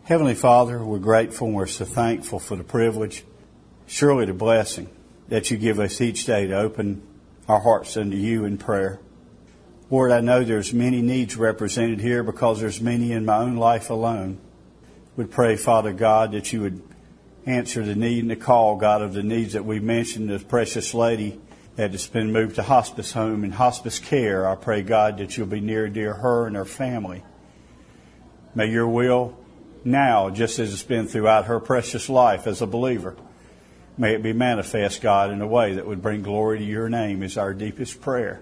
Heavenly Father, we're grateful and we're so thankful for the privilege, surely the blessing that you give us each day to open our hearts unto you in prayer. Lord, I know there's many needs represented here because there's many in my own life alone. We pray, Father God, that you would answer the need and the call, God, of the needs that we mentioned. The precious lady that has been moved to hospice home and hospice care. I pray, God, that you'll be near and dear her and her family. May your will now, just as it's been throughout her precious life as a believer, may it be manifest, God, in a way that would bring glory to your name is our deepest prayer.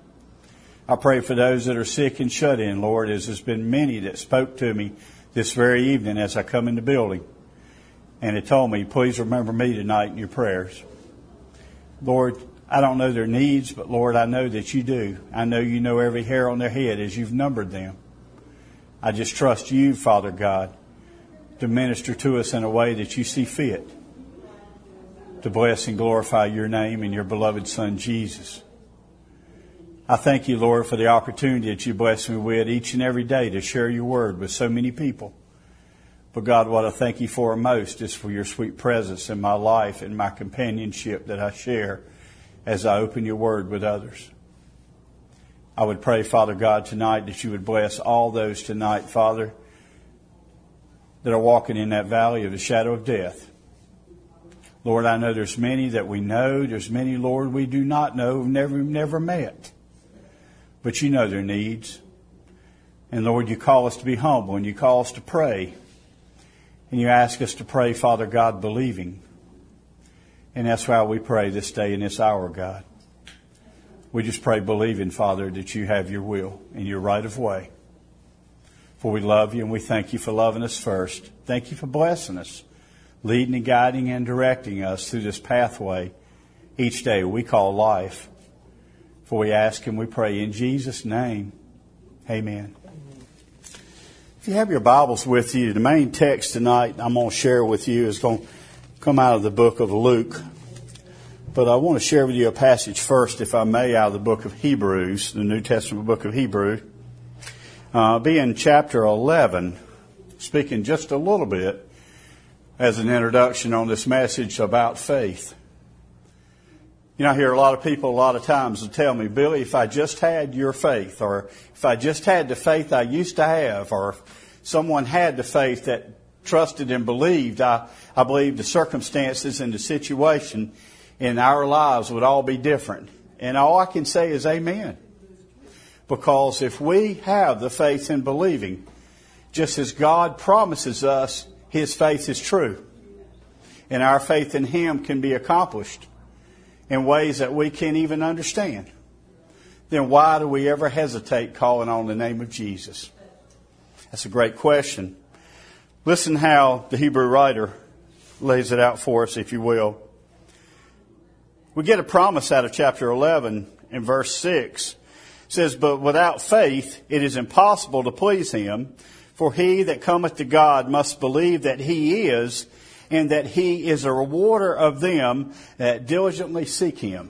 I pray for those that are sick and shut in, Lord, as there's been many that spoke to me this very evening as I come in the building. And it told me, please remember me tonight in your prayers. Lord, I don't know their needs, but Lord, I know that you do. I know you know every hair on their head as you've numbered them. I just trust you, Father God, to minister to us in a way that you see fit, to bless and glorify your name and your beloved Son, Jesus. I thank you, Lord, for the opportunity that you bless me with each and every day to share your word with so many people. But God, what I thank you for most is for your sweet presence in my life and my companionship that I share as I open your word with others. I would pray, Father God, tonight that you would bless all those tonight, Father, that are walking in that valley of the shadow of death. Lord, I know there's many that we know. There's many, Lord, we do not know, never met. But you know their needs. And Lord, you call us to be humble and you call us to pray. And you ask us to pray, Father God, believing. And that's why we pray this day and this hour, God. We just pray believing, Father, that you have your will and your right of way. For we love you and we thank you for loving us first. Thank you for blessing us, leading and guiding and directing us through this pathway each day we call life. For we ask and we pray in Jesus' name. Amen. If you have your Bibles with you, the main text tonight I'm going to share with you is going to come out of the book of Luke. But I want to share with you a passage first, if I may, out of the book of Hebrews, the New Testament book of Hebrews. Be in chapter 11, speaking just a little bit as an introduction on this message about faith. You know, I hear a lot of people a lot of times will tell me, Billy, if I just had your faith, or if I just had the faith I used to have, or if someone had the faith that trusted and believed, I believe the circumstances and the situation in our lives would all be different. And all I can say is amen. Because if we have the faith in believing, just as God promises us, His faith is true. And our faith in Him can be accomplished in ways that we can't even understand. Then why do we ever hesitate calling on the name of Jesus? That's a great question. Listen how the Hebrew writer lays it out for us, if you will. We get a promise out of chapter 11 in verse 6. It says, but without faith it is impossible to please Him, for he that cometh to God must believe that He is, and that He is a rewarder of them that diligently seek Him.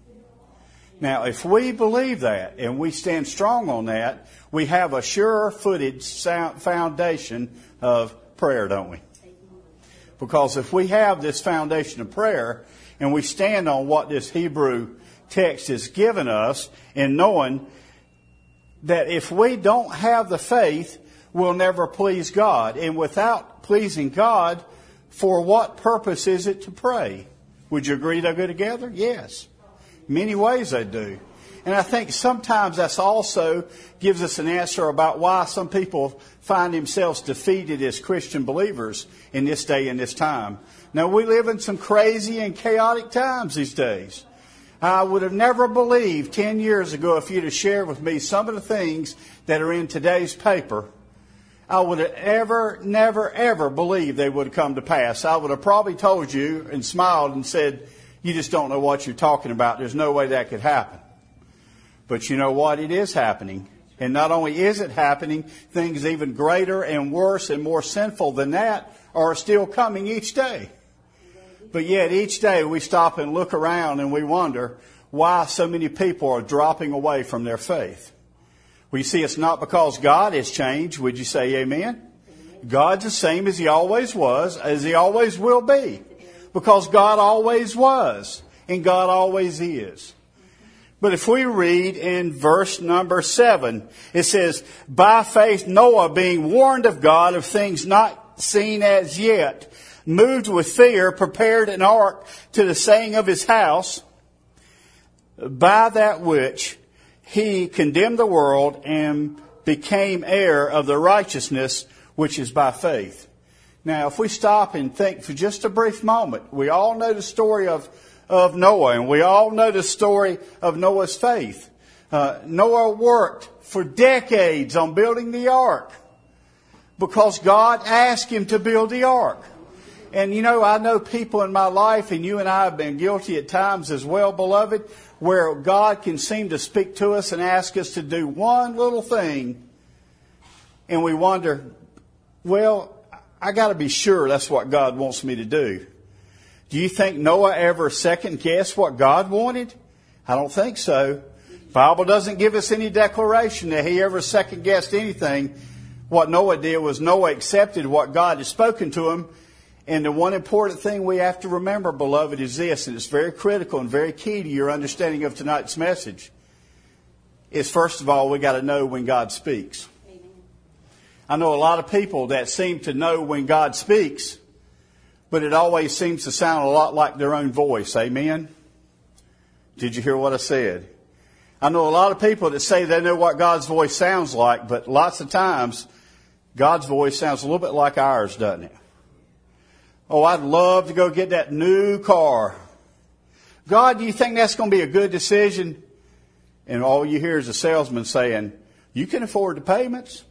Now, if we believe that and we stand strong on that, we have a sure-footed foundation of prayer, don't we? Because if we have this foundation of prayer and we stand on what this Hebrew text has given us, and knowing that if we don't have the faith, we'll never please God. And without pleasing God, for what purpose is it to pray? Would you agree they go together? Yes. Many ways they do. And I think sometimes that's also gives us an answer about why some people find themselves defeated as Christian believers in this day and this time. Now, we live in some crazy and chaotic times these days. I would have never believed 10 years ago, if you'd have shared with me some of the things that are in today's paper, I would have never, ever believed they would have come to pass. I would have probably told you and smiled and said, you just don't know what you're talking about. There's no way that could happen. But you know what? It is happening. And not only is it happening, things even greater and worse and more sinful than that are still coming each day. But yet each day we stop and look around and we wonder why so many people are dropping away from their faith. Well, you see, it's not because God has changed. Would you say amen? God's the same as He always was, as He always will be. Because God always was, and God always is. But if we read in verse number 7, it says, by faith Noah, being warned of God of things not seen as yet, moved with fear, prepared an ark to the saving of his house, by that which he condemned the world and became heir of the righteousness which is by faith. Now, if we stop and think for just a brief moment, we all know the story of Noah, and we all know the story of Noah's faith. Noah worked for decades on building the ark because God asked him to build the ark. And you know, I know people in my life, and you and I have been guilty at times as well, beloved, where God can seem to speak to us and ask us to do one little thing, and we wonder, well, I got to be sure that's what God wants me to do. Do you think Noah ever second-guessed what God wanted? I don't think so. The Bible doesn't give us any declaration that he ever second-guessed anything. What Noah did was Noah accepted what God had spoken to him. And the one important thing we have to remember, beloved, is this, and it's very critical and very key to your understanding of tonight's message, is first of all, we got to know when God speaks. Amen. I know a lot of people that seem to know when God speaks, but it always seems to sound a lot like their own voice. Amen? Did you hear what I said? I know a lot of people that say they know what God's voice sounds like, but lots of times God's voice sounds a little bit like ours, doesn't it? Oh, I'd love to go get that new car. God, do you think that's going to be a good decision? And all you hear is a salesman saying, you can afford the payments.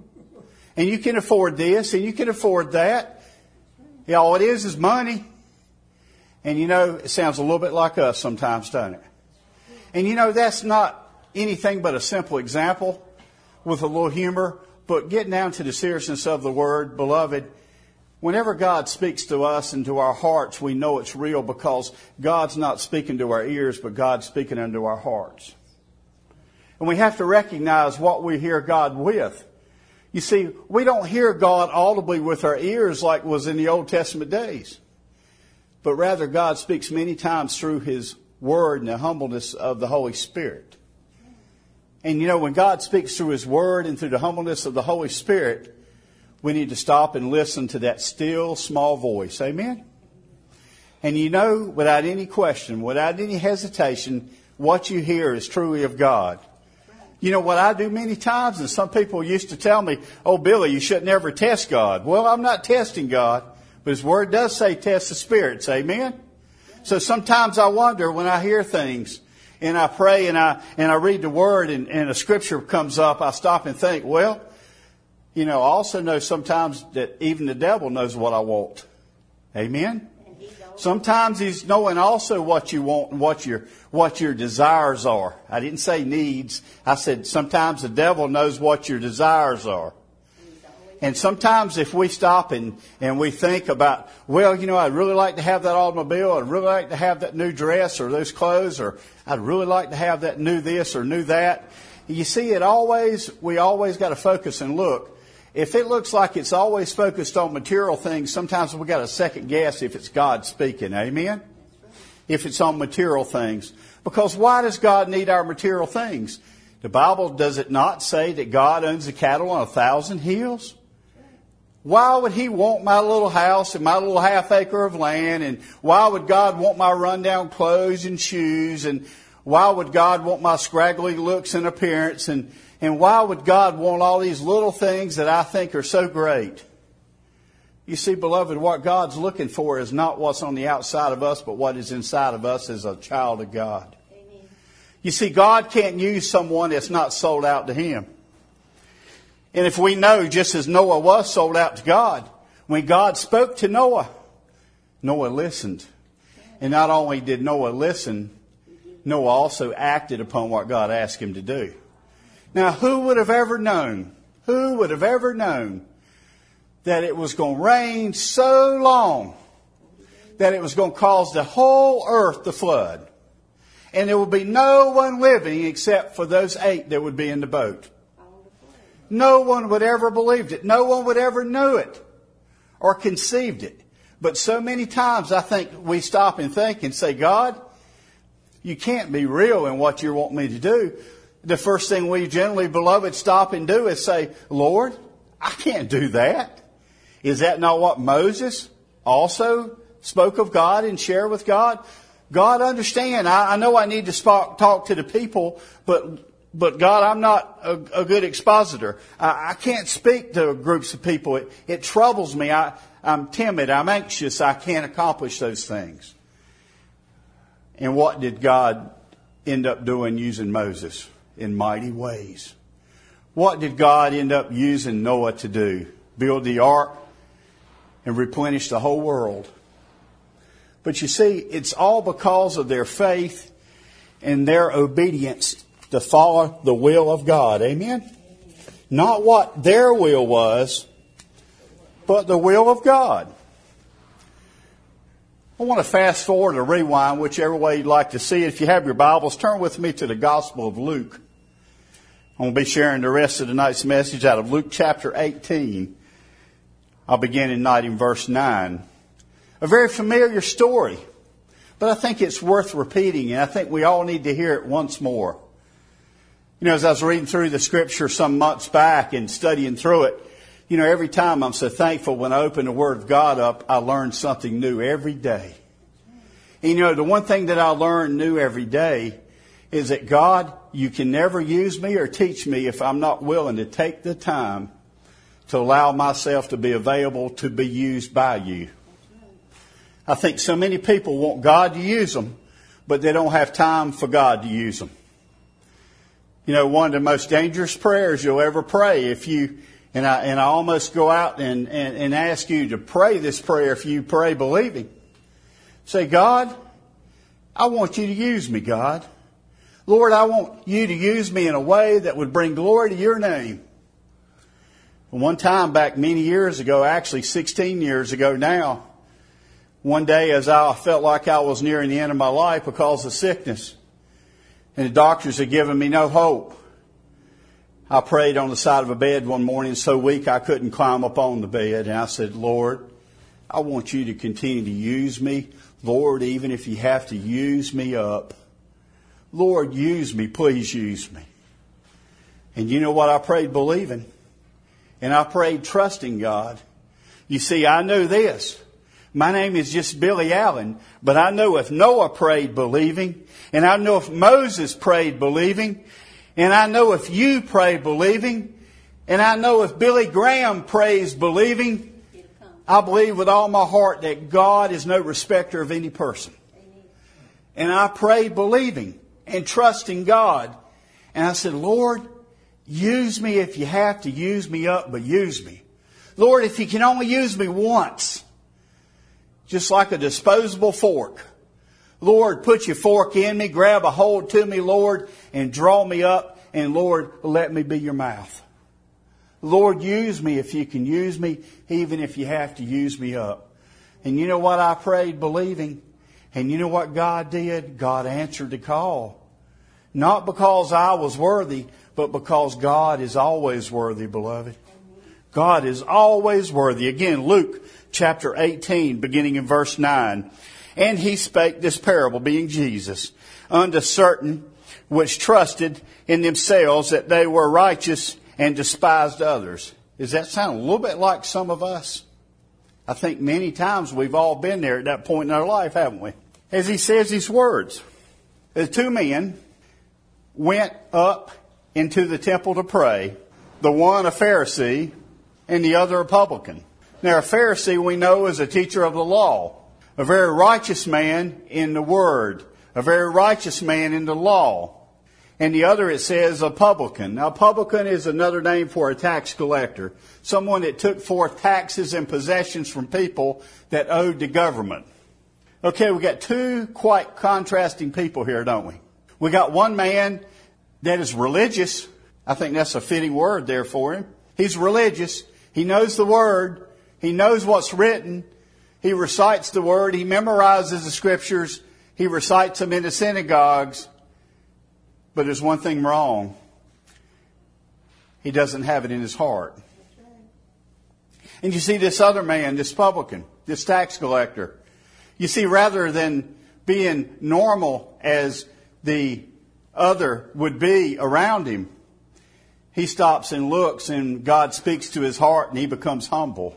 And you can afford this, and you can afford that. Yeah, all it is money. And you know, it sounds a little bit like us sometimes, doesn't it? And you know, that's not anything but a simple example with a little humor. But getting down to the seriousness of the word, beloved, whenever God speaks to us and to our hearts, we know it's real because God's not speaking to our ears, but God's speaking into our hearts. And we have to recognize what we hear God with. You see, we don't hear God audibly with our ears like was in the Old Testament days. But rather, God speaks many times through His Word and the humbleness of the Holy Spirit. And you know, when God speaks through His Word and through the humbleness of the Holy Spirit, we need to stop and listen to that still small voice. Amen? And you know, without any question, without any hesitation, what you hear is truly of God. You know what I do many times, and some people used to tell me, oh, Billy, you should never test God. Well, I'm not testing God, but His Word does say test the spirits. Amen? So sometimes I wonder when I hear things, and I pray and I read the Word and a scripture comes up, I stop and think, well, you know, I also know sometimes that even the devil knows what I want. Amen? Sometimes He's knowing also what you want and what your desires are. I didn't say needs. I said sometimes the devil knows what your desires are. And sometimes if we stop and we think about, well, you know, I'd really like to have that automobile. I'd really like to have that new dress or those clothes, or I'd really like to have that new this or new that. You see, we always got to focus and look. If it looks like it's always focused on material things, sometimes we got to second guess if it's God speaking. Amen? If it's on material things. Because why does God need our material things? The Bible, does it not say that God owns the cattle on 1,000 hills? Why would He want my little house and my little half acre of land? And why would God want my rundown clothes and shoes? And why would God want my scraggly looks and appearance? And why would God want all these little things that I think are so great? You see, beloved, what God's looking for is not what's on the outside of us, but what is inside of us as a child of God. Amen. You see, God can't use someone that's not sold out to Him. And if we know, just as Noah was sold out to God, when God spoke to Noah, Noah listened. And not only did Noah listen, Noah also acted upon what God asked him to do. Now, who would have ever known that it was going to rain so long that it was going to cause the whole earth to flood? And there would be no one living except for those 8 that would be in the boat. no one would ever believed it. No one would ever knew it or conceived it. But so many times I think we stop and think and say, God, you can't be real in what you want me to do. The first thing we generally, beloved, stop and do is say, Lord, I can't do that. Is that not what Moses also spoke of God and shared with God? God, understand, I know I need to talk to the people, but God, I'm not a good expositor. I can't speak to groups of people. It troubles me. I'm timid. I'm anxious. I can't accomplish those things. And what did God end up doing using Moses? In mighty ways. What did God end up using Noah to do? Build the ark and replenish the whole world. But you see, it's all because of their faith and their obedience to follow the will of God. Amen? Not what their will was, but the will of God. I want to fast forward or rewind, whichever way you'd like to see it. If you have your Bibles, turn with me to the Gospel of Luke. I'm going to be sharing the rest of tonight's message out of Luke chapter 18. I'll begin tonight in verse 9. A very familiar story, but I think it's worth repeating, and I think we all need to hear it once more. You know, as I was reading through the Scripture some months back and studying through it, you know, every time I'm so thankful when I open the Word of God up, I learn something new every day. And you know, the one thing that I learn new every day is that God, you can never use me or teach me if I'm not willing to take the time to allow myself to be available to be used by you. I think so many people want God to use them, but they don't have time for God to use them. You know, one of the most dangerous prayers you'll ever pray if you, and I almost go out and ask you to pray this prayer if you pray believing. Say, God, I want you to use me, God. Lord, I want you to use me in a way that would bring glory to your name. One time back many years ago, actually 16 years ago now, one day as I felt like I was nearing the end of my life because of sickness, and the doctors had given me no hope, I prayed on the side of a bed one morning so weak I couldn't climb up on the bed, and I said, Lord, I want you to continue to use me. Lord, even if you have to use me up, Lord, use me, please use me. And you know what I prayed believing? And I prayed trusting God. You see, I know this. My name is just Billy Allen, but I know if Noah prayed believing, and I know if Moses prayed believing, and I know if you pray believing, and I know if Billy Graham prays believing, I believe with all my heart that God is no respecter of any person. And I prayed believing and trusting God. And I said, Lord, use me if you have to use me up, but use me. Lord, if you can only use me once, just like a disposable fork. Lord, put your fork in me, grab a hold to me, Lord, and draw me up. And Lord, let me be your mouth. Lord, use me if you can use me, even if you have to use me up. And you know what I prayed believing? And you know what God did? God answered the call. Not because I was worthy, but because God is always worthy, beloved. God is always worthy. Again, Luke chapter 18, beginning in verse 9. And he spake this parable, being Jesus, unto certain which trusted in themselves that they were righteous and despised others. Does that sound a little bit like some of us? I think many times we've all been there at that point in our life, haven't we? As he says these words, the two men went up into the temple to pray, the one a Pharisee and the other a publican. Now a Pharisee we know is a teacher of the law, a very righteous man in the word, a very righteous man in the law. And the other, it says, a publican. Now, a publican is another name for a tax collector. Someone that took forth taxes and possessions from people that owed the government. Okay, we got two quite contrasting people here, don't we? We got one man that is religious. I think that's a fitting word there for him. He's religious. He knows the word. He knows what's written. He recites the word. He memorizes the scriptures. He recites them in the synagogues. But there's one thing wrong. He doesn't have it in his heart. And you see this other man, this publican, this tax collector. You see, rather than being normal as the other would be around him, he stops and looks, and God speaks to his heart, and he becomes humble.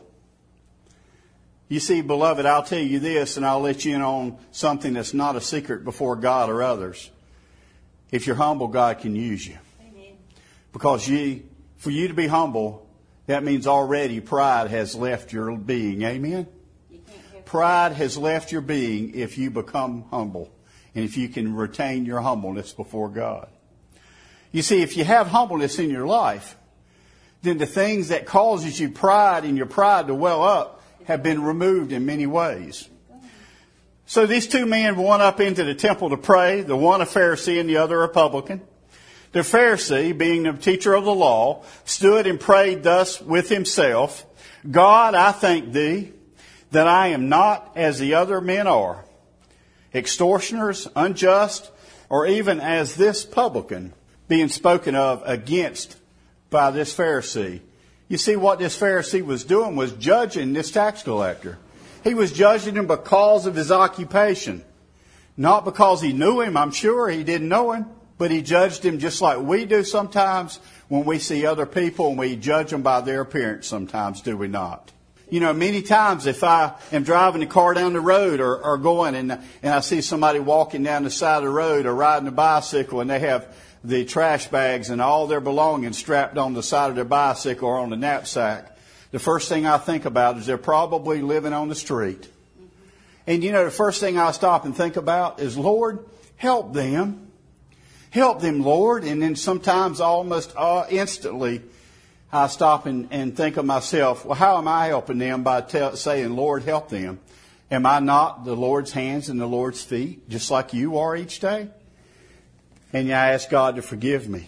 You see, beloved, I'll tell you this, and I'll let you in on something that's not a secret before God or others. If you're humble, God can use you. Amen. Because for you to be humble, that means already pride has left your being. Amen? Pride has left your being if you become humble, and if you can retain your humbleness before God. You see, if you have humbleness in your life, then the things that causes you pride and your pride to well up have been removed in many ways. So these two men went up into the temple to pray, the one a Pharisee and the other a publican. The Pharisee, being the teacher of the law, stood and prayed thus with himself, God, I thank thee that I am not as the other men are, extortioners, unjust, or even as this publican, being spoken of against by this Pharisee. You see, what this Pharisee was doing was judging this tax collector. He was judging him because of his occupation. Not because he knew him, I'm sure he didn't know him, but he judged him just like we do sometimes when we see other people, and we judge them by their appearance sometimes, do we not? You know, many times if I am driving the car down the road or going and I see somebody walking down the side of the road or riding a bicycle, and they have the trash bags and all their belongings strapped on the side of their bicycle or on the knapsack, the first thing I think about is they're probably living on the street. And you know, the first thing I stop and think about is, Lord, help them. Help them, Lord. And then sometimes almost instantly I stop and think of myself, well, how am I helping them by saying, Lord, help them? Am I not the Lord's hands and the Lord's feet, just like you are each day? And I ask God to forgive me.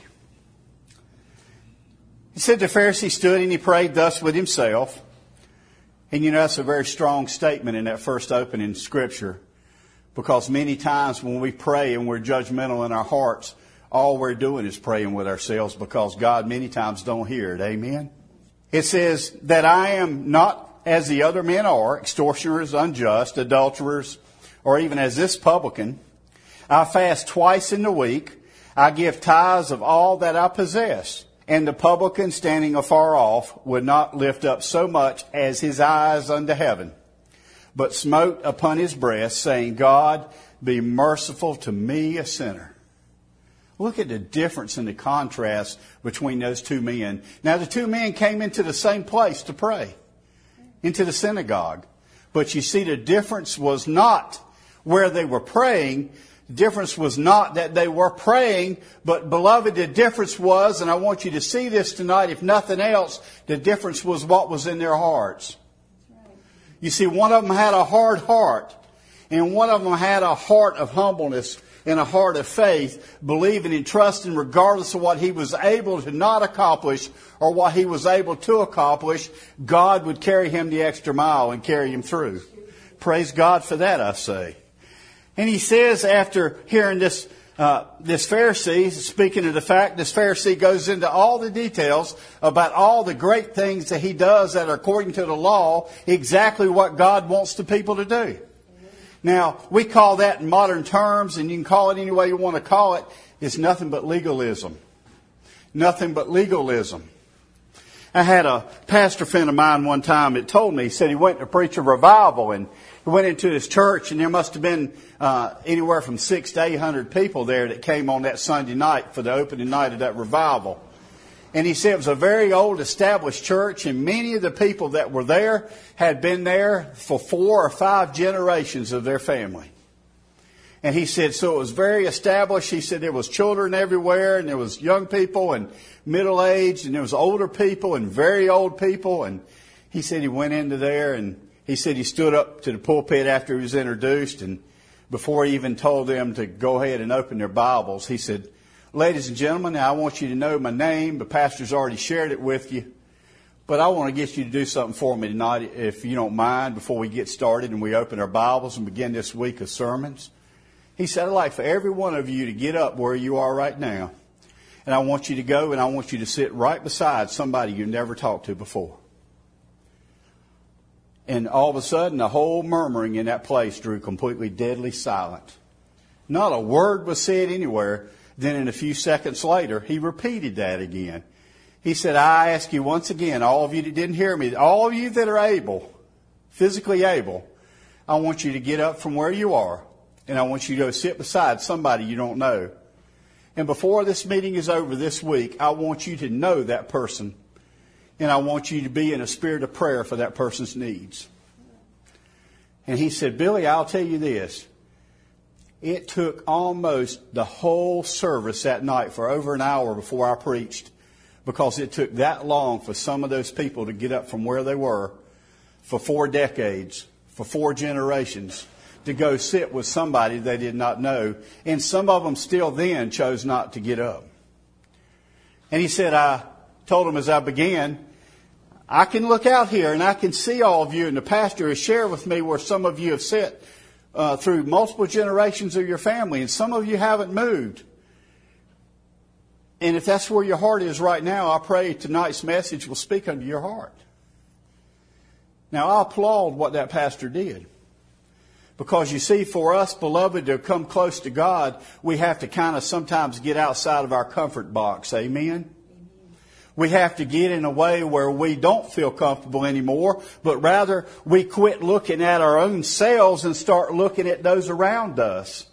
He said the Pharisee stood and he prayed thus with himself. And you know, that's a very strong statement in that first opening scripture. Because many times when we pray and we're judgmental in our hearts, all we're doing is praying with ourselves, because God many times don't hear it. Amen? It says that I am not as the other men are, extortioners, unjust, adulterers, or even as this publican. I fast twice in the week. I give tithes of all that I possess. And the publican, standing afar off, would not lift up so much as his eyes unto heaven, but smote upon his breast, saying, God, be merciful to me, a sinner. Look at the difference in the contrast between those two men. Now, the two men came into the same place to pray, into the synagogue. But you see, the difference was not where they were praying. The difference was not that they were praying, but beloved, the difference was, and I want you to see this tonight, if nothing else, the difference was what was in their hearts. You see, one of them had a hard heart, and one of them had a heart of humbleness and a heart of faith, believing and trusting regardless of what he was able to not accomplish or what he was able to accomplish, God would carry him the extra mile and carry him through. Praise God for that, I say. And he says, after hearing this Pharisee, speaking of the fact, this Pharisee goes into all the details about all the great things that he does that are according to the law, exactly what God wants the people to do. Now, we call that in modern terms, and you can call it any way you want to call it, it's nothing but legalism. Nothing but legalism. I had a pastor friend of mine one time that told me, he said he went to preach a revival, and he went into his church, and there must have been anywhere from 600 to 800 people there that came on that Sunday night for the opening night of that revival. And he said it was a very old established church, and many of the people that were there had been there for 4 or 5 generations of their family. And he said, so it was very established. He said there was children everywhere, and there was young people and middle-aged, and there was older people and very old people. And he said he went into there, and he said he stood up to the pulpit after he was introduced, and before he even told them to go ahead and open their Bibles, he said, ladies and gentlemen, now I want you to know my name. The pastor's already shared it with you. But I want to get you to do something for me tonight, if you don't mind, before we get started and we open our Bibles and begin this week of sermons. He said, I'd like for every one of you to get up where you are right now. And I want you to go and I want you to sit right beside somebody you never talked to before. And all of a sudden, the whole murmuring in that place drew completely deadly silent. Not a word was said anywhere. Then in a few seconds later, he repeated that again. He said, I ask you once again, all of you that didn't hear me, all of you that are able, physically able, I want you to get up from where you are. And I want you to go sit beside somebody you don't know. And before this meeting is over this week, I want you to know that person. And I want you to be in a spirit of prayer for that person's needs. And he said, Billy, I'll tell you this. It took almost the whole service that night for over an hour before I preached, because it took that long for some of those people to get up from where they were for 4 decades, for 4 generations, to go sit with somebody they did not know. And some of them still then chose not to get up. And he said, I told him as I began, I can look out here and I can see all of you. And the pastor has shared with me where some of you have sat through multiple generations of your family, and some of you haven't moved. And if that's where your heart is right now, I pray tonight's message will speak unto your heart. Now, I applaud what that pastor did. Because you see, for us, beloved, to come close to God, we have to kind of sometimes get outside of our comfort box. Amen? We have to get in a way where we don't feel comfortable anymore, but rather we quit looking at our own selves and start looking at those around us.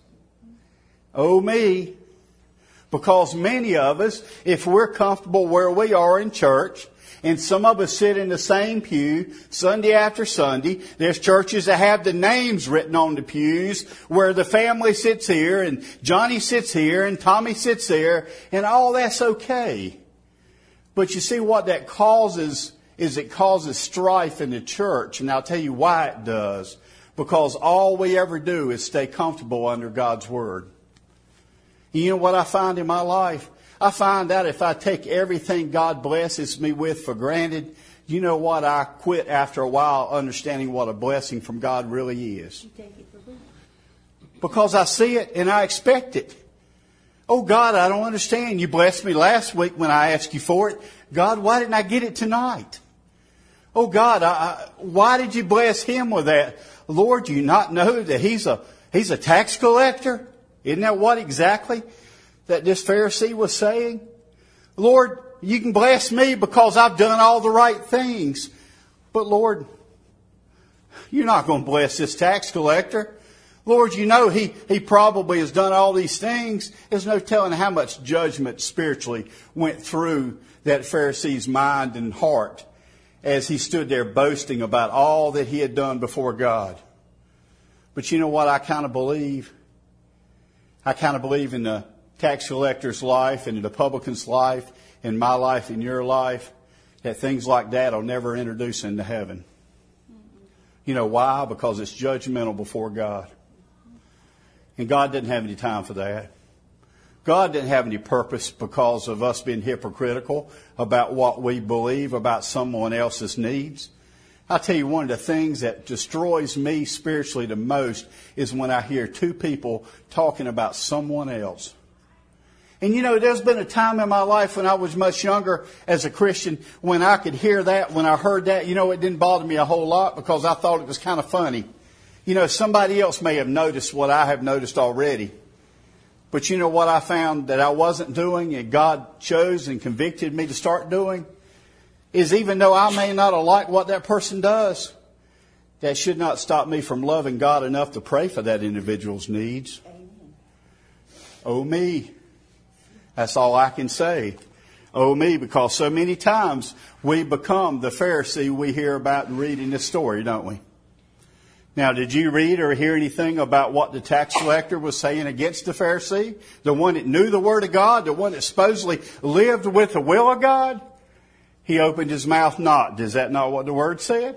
Oh me. Because many of us, if we're comfortable where we are in church, and some of us sit in the same pew Sunday after Sunday. There's churches that have the names written on the pews where the family sits here and Johnny sits here and Tommy sits there, and all that's okay. But you see what that causes is it causes strife in the church. And I'll tell you why it does. Because all we ever do is stay comfortable under God's Word. You know what I find in my life? I find out if I take everything God blesses me with for granted, you know what? I quit after a while understanding what a blessing from God really is. Because I see it and I expect it. Oh God, I don't understand. You blessed me last week when I asked you for it. God, why didn't I get it tonight? Oh God, why did you bless him with that? Lord, do you not know that he's a tax collector? Isn't that what exactly that this Pharisee was saying? Lord, you can bless me because I've done all the right things. But Lord, you're not going to bless this tax collector. Lord, you know he probably has done all these things. There's no telling how much judgment spiritually went through that Pharisee's mind and heart as he stood there boasting about all that he had done before God. But you know what I kind of believe? I kind of believe in the tax collector's life and the publican's life and my life and your life, that things like that will never introduce into heaven. You know why? Because it's judgmental before God. And God didn't have any time for that. God didn't have any purpose because of us being hypocritical about what we believe about someone else's needs. I'll tell you, one of the things that destroys me spiritually the most is when I hear two people talking about someone else. And you know, there's been a time in my life when I was much younger as a Christian when I could hear that, when I heard that, you know, it didn't bother me a whole lot because I thought it was kind of funny. You know, somebody else may have noticed what I have noticed already. But you know what I found that I wasn't doing and God chose and convicted me to start doing? Is even though I may not have liked what that person does, that should not stop me from loving God enough to pray for that individual's needs. Amen. Oh me. That's all I can say. Oh me, because so many times we become the Pharisee we hear about and read in this story, don't we? Now, did you read or hear anything about what the tax collector was saying against the Pharisee? The one that knew the Word of God, the one that supposedly lived with the will of God? He opened his mouth not. Is that not what the Word said?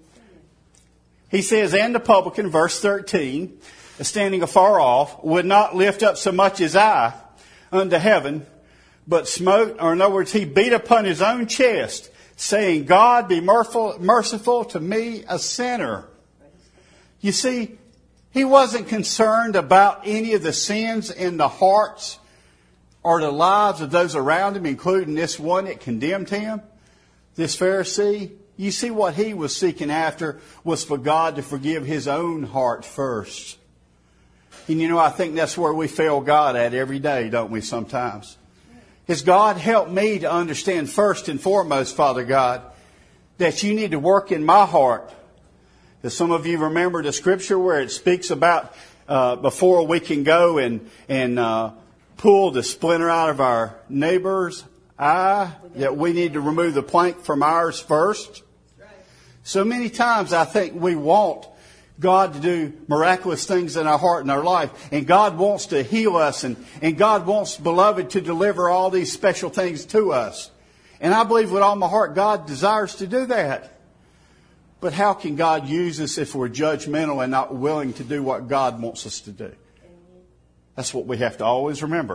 He says, and the publican, verse 13, standing afar off, would not lift up so much as eye unto heaven, but smote, or in other words, he beat upon his own chest, saying, God, be merciful to me, a sinner. You see, he wasn't concerned about any of the sins in the hearts or the lives of those around him, including this one that condemned him, this Pharisee, you see what he was seeking after was for God to forgive his own heart first. And you know, I think that's where we fail God at every day, don't we, sometimes? Is God, help me to understand first and foremost, Father God, that you need to work in my heart. As some of you remember the scripture where it speaks about before we can go and pull the splinter out of our neighbor's eye, that we need to remove the plank from ours first. So many times I think we want God to do miraculous things in our heart and our life. And God wants to heal us. And God wants, beloved, to deliver all these special things to us. And I believe with all my heart God desires to do that. But how can God use us if we're judgmental and not willing to do what God wants us to do? That's what we have to always remember.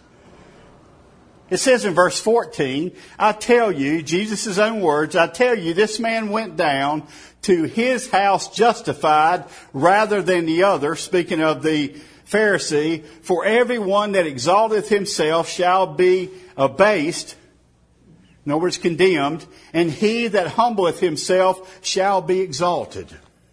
It says in verse 14, I tell you, Jesus' own words, I tell you, this man went down to his house justified rather than the other, speaking of the Pharisee. For everyone that exalteth himself shall be abased, in other words, condemned, and he that humbleth himself shall be exalted.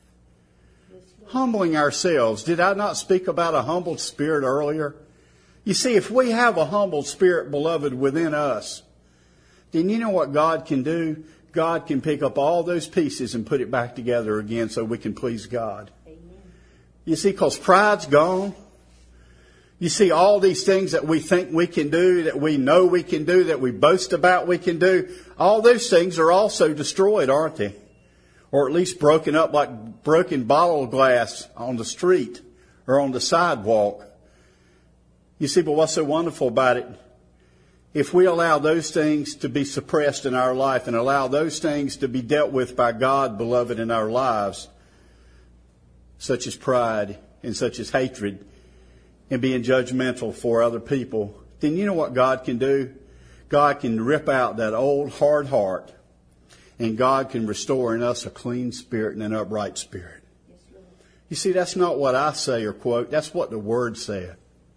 Humbling ourselves. Did I not speak about a humbled spirit earlier? You see, if we have a humbled spirit, beloved, within us, then you know what God can do? God can pick up all those pieces and put it back together again so we can please God. Amen. You see, because pride's gone. You see, all these things that we think we can do, that we know we can do, that we boast about we can do, all those things are also destroyed, aren't they? Or at least broken up like broken bottle glass on the street or on the sidewalk. You see, but what's so wonderful about it? If we allow those things to be suppressed in our life and allow those things to be dealt with by God, beloved, in our lives, such as pride and such as hatred and being judgmental for other people, then you know what God can do? God can rip out that old hard heart, and God can restore in us a clean spirit and an upright spirit. You see, that's not what I say or quote. That's what the Word said.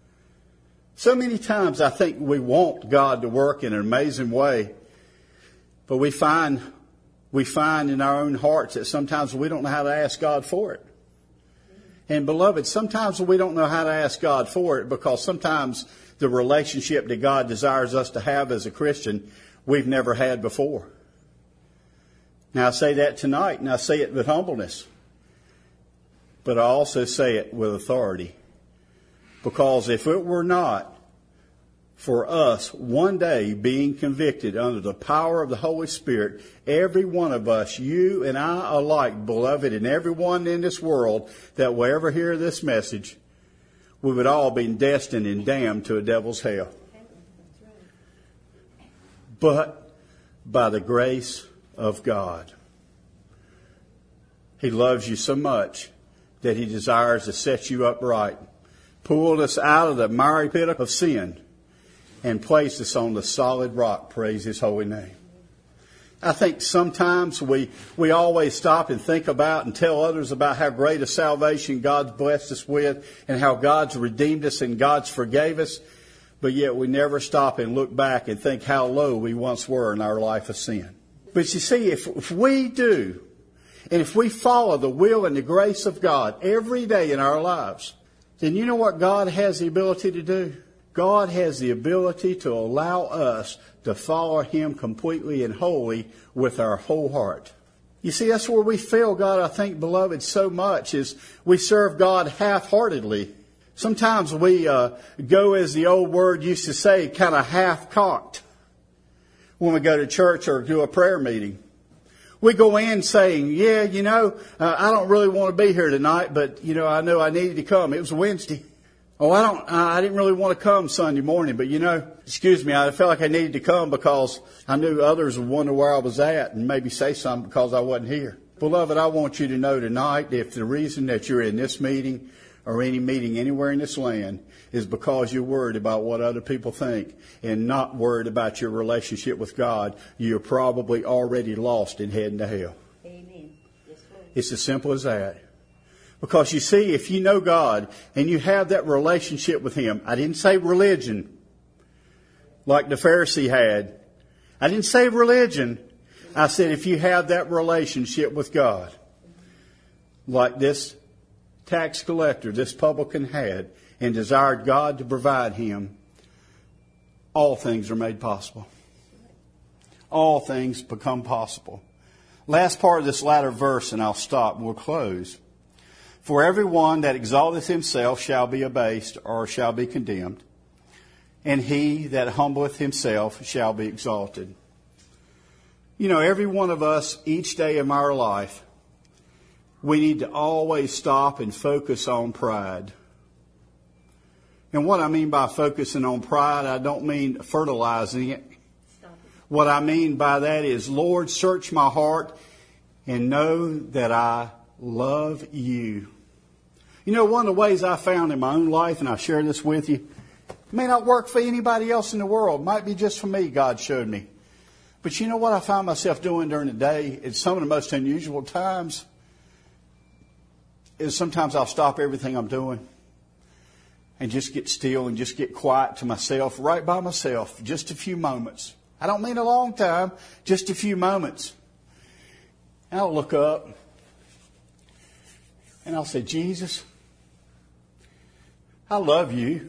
So many times I think we want God to work in an amazing way, but we find in our own hearts that sometimes we don't know how to ask God for it. And beloved, sometimes we don't know how to ask God for it because sometimes the relationship that God desires us to have as a Christian, we've never had before. Now I say that tonight, and I say it with humbleness, but I also say it with authority. Because if it were not for us one day being convicted under the power of the Holy Spirit, every one of us, you and I alike, beloved, and everyone in this world that will ever hear this message, we would all be destined and damned to a devil's hell. But by the grace of God, He loves you so much that He desires to set you upright, pulled us out of the miry pit of sin, and placed us on the solid rock. Praise His holy name. I think sometimes we always stop and think about and tell others about how great a salvation God's blessed us with and how God's redeemed us and God's forgave us. But yet we never stop and look back and think how low we once were in our life of sin. But you see, if we do, and if we follow the will and the grace of God every day in our lives, then you know what God has the ability to do? God has the ability to allow us to follow Him completely and wholly with our whole heart. You see, that's where we fail God, I think, beloved, so much is we serve God half-heartedly. Sometimes we go, as the old word used to say, kind of half-cocked when we go to church or do a prayer meeting. We go in saying, yeah, I don't really want to be here tonight, but, I know I needed to come. It was Wednesday. Oh, I didn't really want to come Sunday morning, but excuse me, I felt like I needed to come because I knew others would wonder where I was at and maybe say something because I wasn't here. Beloved, I want you to know tonight, if the reason that you're in this meeting or any meeting anywhere in this land is because you're worried about what other people think and not worried about your relationship with God, you're probably already lost and heading to hell. Amen. Yes, Lord. It's as simple as that. Because you see, if you know God and you have that relationship with Him, I didn't say religion, like the Pharisee had. I didn't say religion. I said if you have that relationship with God, like this tax collector, this publican had, and desired God to provide him, all things are made possible. All things become possible. Last part of this latter verse, and I'll stop and we'll close. For everyone that exalteth himself shall be abased, or shall be condemned, and he that humbleth himself shall be exalted. You know, every one of us, each day of our life, we need to always stop and focus on pride. And what I mean by focusing on pride, I don't mean fertilizing it. What I mean by that is, Lord, search my heart and know that I love you. You know, one of the ways I found in my own life, and I share this with you, it may not work for anybody else in the world. It might be just for me, God showed me. But you know what I find myself doing during the day at some of the most unusual times? Is sometimes I'll stop everything I'm doing and just get still and just get quiet to myself, right by myself, just a few moments. I don't mean a long time, just a few moments. And I'll look up and I'll say, Jesus, I love you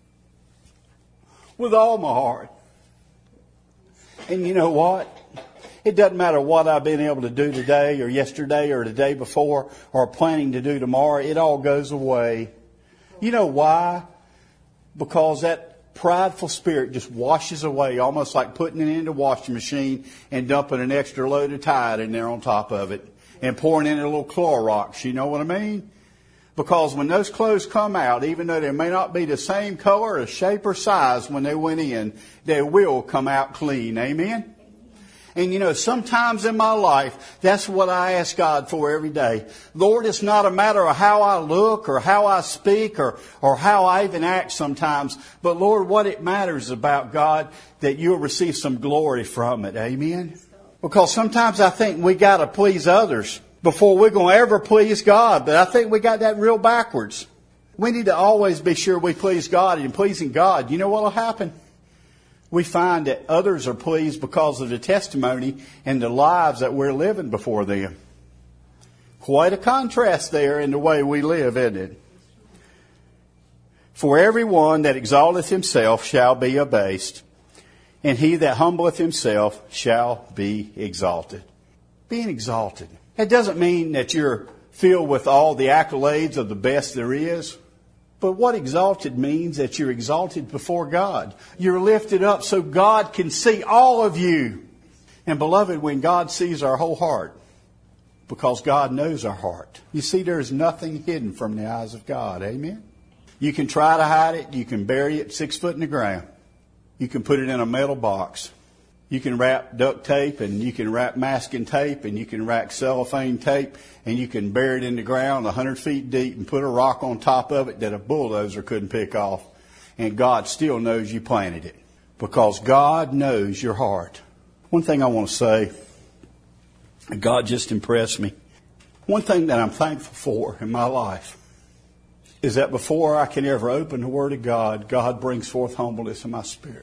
with all my heart. And you know what? It doesn't matter what I've been able to do today or yesterday or the day before or planning to do tomorrow. It all goes away. You know why? Because that prideful spirit just washes away, almost like putting it in the washing machine and dumping an extra load of Tide in there on top of it and pouring in a little Clorox. You know what I mean? Because when those clothes come out, even though they may not be the same color or shape or size when they went in, they will come out clean. Amen? And you know, sometimes in my life, that's what I ask God for every day. Lord, it's not a matter of how I look or how I speak or how I even act sometimes. But Lord, what it matters about, God, that you'll receive some glory from it. Amen? Because sometimes I think we got to please others before we're going to ever please God. But I think we got that real backwards. We need to always be sure we please God. And pleasing God, you know what will happen? We find that others are pleased because of the testimony and the lives that we're living before them. Quite a contrast there in the way we live, isn't it? For everyone that exalteth himself shall be abased, and he that humbleth himself shall be exalted. Being exalted. That doesn't mean that you're filled with all the accolades of the best there is. But what exalted means that you're exalted before God. You're lifted up so God can see all of you. And beloved, when God sees our whole heart, because God knows our heart. You see, there's nothing hidden from the eyes of God. Amen? You can try to hide it. You can bury it 6 foot in the ground. You can put it in a metal box. You can wrap duct tape, and you can wrap masking tape, and you can wrap cellophane tape, and you can bury it in the ground 100 feet deep and put a rock on top of it that a bulldozer couldn't pick off. And God still knows you planted it, because God knows your heart. One thing I want to say, God just impressed me. One thing that I'm thankful for in my life is that before I can ever open the Word of God, God brings forth humbleness in my spirit.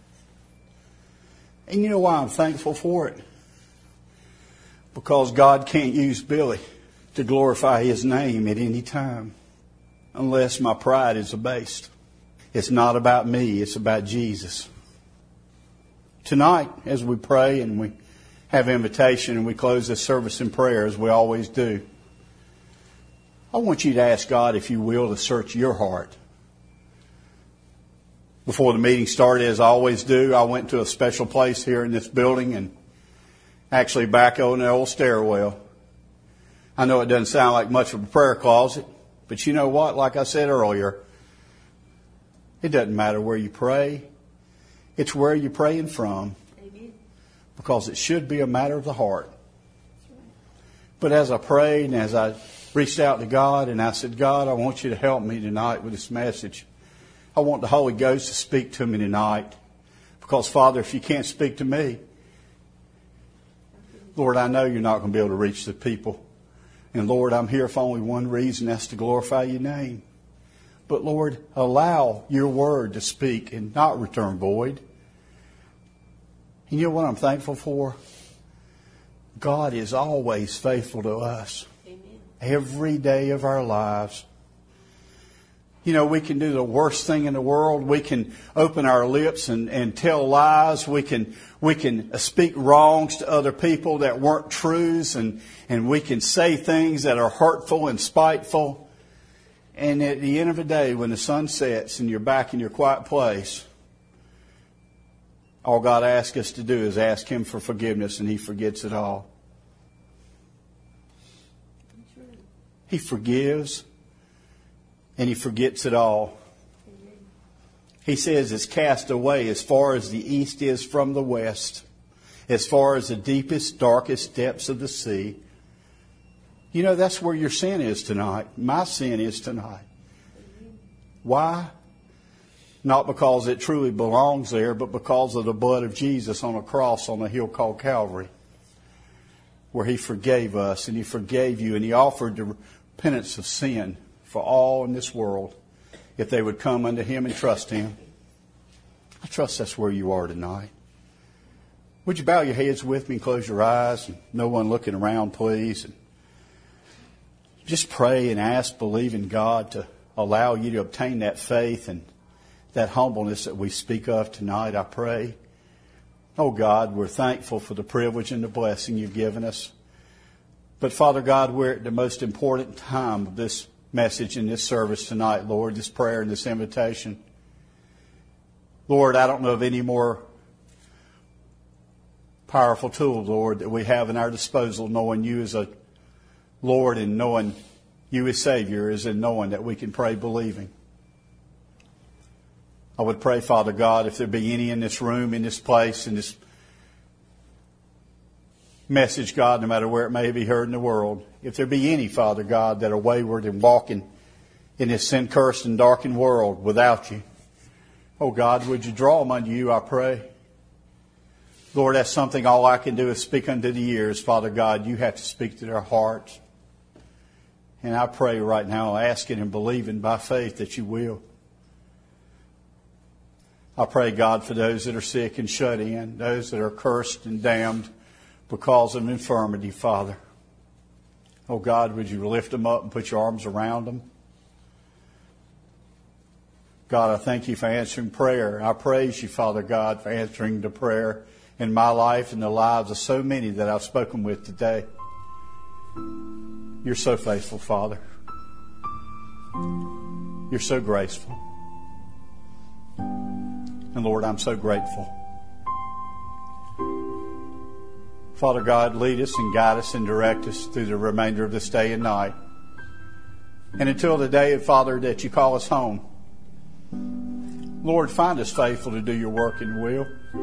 And you know why I'm thankful for it? Because God can't use Billy to glorify His name at any time unless my pride is abased. It's not about me, it's about Jesus. Tonight, as we pray and we have invitation and we close this service in prayer, as we always do, I want you to ask God, if you will, to search your heart. Before the meeting started, as I always do, I went to a special place here in this building and actually back on the old stairwell. I know it doesn't sound like much of a prayer closet, but you know what? Like I said earlier, it doesn't matter where you pray. It's where you're praying from. Amen. Because it should be a matter of the heart. But as I prayed and as I reached out to God and I said, God, I want you to help me tonight with this message. I want the Holy Ghost to speak to me tonight. Because, Father, if you can't speak to me, Lord, I know you're not going to be able to reach the people. And, Lord, I'm here for only one reason, that's to glorify your name. But, Lord, allow your word to speak and not return void. You know what I'm thankful for? God is always faithful to us. Amen. Every day of our lives. You know, we can do the worst thing in the world. We can open our lips and tell lies. We can speak wrongs to other people that weren't truths, and we can say things that are hurtful and spiteful. And at the end of the day, when the sun sets and you're back in your quiet place, all God asks us to do is ask Him for forgiveness, and He forgets it all. He forgives, and He forgets it all. He says it's cast away as far as the east is from the west, as far as the deepest, darkest depths of the sea. You know, that's where your sin is tonight. My sin is tonight. Why? Not because it truly belongs there, but because of the blood of Jesus on a cross on a hill called Calvary, where He forgave us and He forgave you, and He offered the repentance of sin for all in this world if they would come unto Him and trust Him. I trust that's where you are tonight. Would you bow your heads with me and close your eyes? And no one looking around, please. And just pray and ask, believe in God to allow you to obtain that faith and that humbleness that we speak of tonight, I pray. Oh God, we're thankful for the privilege and the blessing You've given us. But Father God, we're at the most important time of this message in this service tonight, Lord, this prayer and this invitation. Lord, I don't know of any more powerful tool, Lord, that we have in our disposal, knowing You as a Lord and knowing You as Savior, is in knowing that we can pray believing. I would pray, Father God, if there be any in this room, in this place, in this message, God, no matter where it may be heard in the world, if there be any, Father God, that are wayward and walking in this sin-cursed and darkened world without You, oh God, would You draw them unto You, I pray. Lord, that's something all I can do is speak unto the ears. Father God, You have to speak to their hearts. And I pray right now, asking and believing by faith that You will. I pray, God, for those that are sick and shut in, those that are cursed and damned because of infirmity, Father. Oh, God, would You lift them up and put Your arms around them? God, I thank You for answering prayer. I praise You, Father God, for answering the prayer in my life and the lives of so many that I've spoken with today. You're so faithful, Father. You're so graceful. And Lord, I'm so grateful. Father God, lead us and guide us and direct us through the remainder of this day and night. And until the day, Father, that You call us home, Lord, find us faithful to do Your work and will.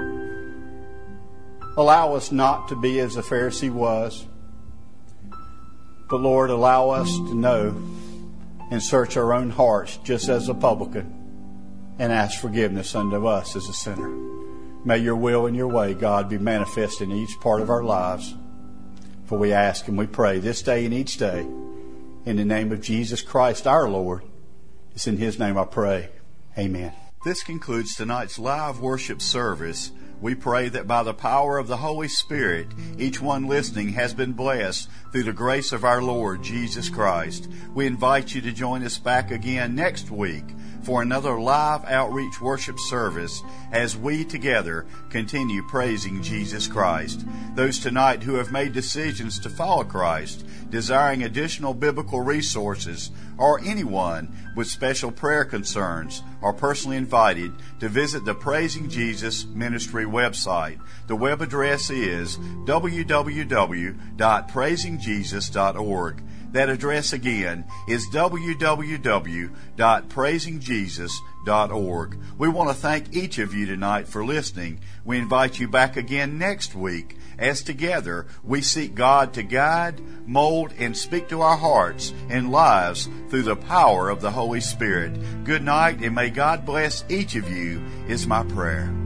Allow us not to be as the Pharisee was, but Lord, allow us to know and search our own hearts just as a publican and ask forgiveness unto us as a sinner. May Your will and Your way, God, be manifest in each part of our lives. For we ask and we pray this day and each day in the name of Jesus Christ our Lord. It's in His name I pray. Amen. This concludes tonight's live worship service. We pray that by the power of the Holy Spirit, each one listening has been blessed through the grace of our Lord Jesus Christ. We invite you to join us back again next week for another live outreach worship service as we together continue praising Jesus Christ. Those tonight who have made decisions to follow Christ, desiring additional biblical resources, or anyone with special prayer concerns are personally invited to visit the Praising Jesus Ministry website. The web address is www.praisingjesus.org. That address again is www.praisingjesus.org. We want to thank each of you tonight for listening. We invite you back again next week as together we seek God to guide, mold, and speak to our hearts and lives through the power of the Holy Spirit. Good night, and may God bless each of you is my prayer.